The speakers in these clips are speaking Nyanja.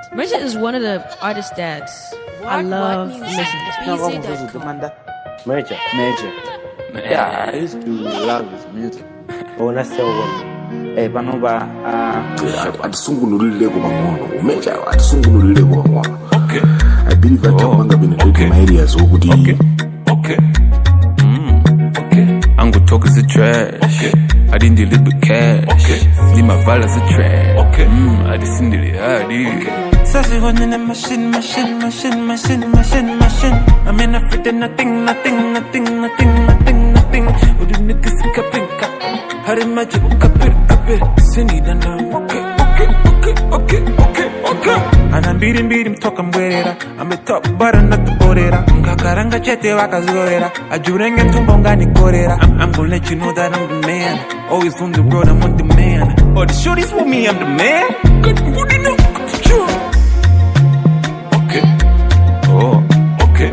Major is one of the artists that I love listening to. Major. Yeah, I used to love his music. Oh, that's so well. Panova, Okay. I believe that Manga been in my areas. Okay. I'm gonna talk as a trash. Okay. I didn't deal with cash. Okay. Leave my vial as a trash. Okay. I just seen it. So she run in a machine. I'm in a fit and nothing. Would you niggas kapin kap? Hari magic kapir. Sini dan okay. And I'm beating, talk I'm with it. I'm a top, but I'm not the borera. Kakaranga chete wakazorera. Ajurenge tumbonga ni korera. I'm gonna let you know that I'm the man. Always on the road, I'm on demand. Oh, the shorties for me, I'm the man. Good enough. Okay. Oh, okay.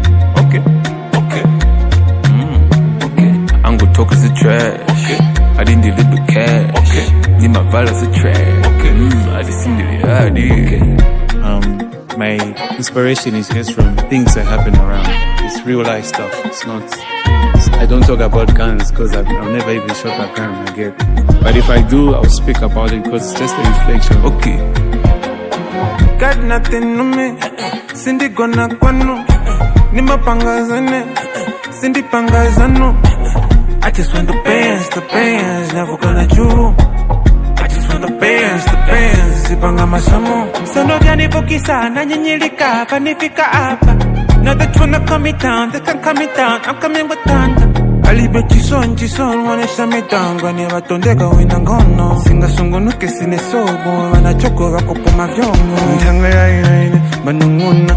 I'm gonna talk as a trash. Okay. I didn't deal with cash. Okay. Leave my vial as a trash. Okay. I just seen it. Okay. My inspiration is just from things that happen around. It's real life stuff. It's not. I don't talk about guns because I've never even shot a gun again. But if I do, I'll speak about it because it's just a reflection. Okay. Got nothing on me. Cindy gonna kwano. Nima pangazane. Cindy pangazano. I just want the bands. Never gonna chew. I just want the bands. Sipanga masamo. Sono vyani vukisa na nyinyilika panifika hapa. Now they tryna calm me down, they can calm me down. I'm coming with thunder. Alibe chison, wanna shut me down. Gwani watondeka wina ngono. Singa songo nuke sine sobo. Wana choko wako poma vyongo. Mtanga ya ina. Manunguna.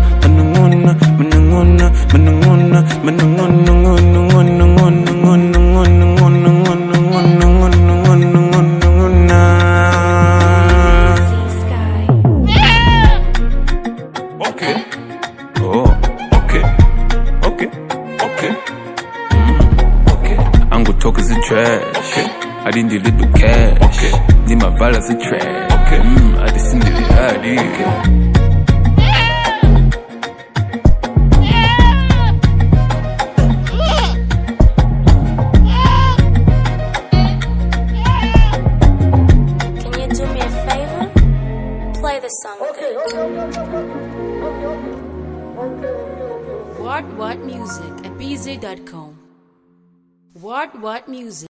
I'm gonna talk as a trash. Okay. I didn't deal with cash. Okay. Leave my vial as a trash. Okay. I just seen it. Okay. Can you do me a favor? Play the song. What music at bz.com. What music?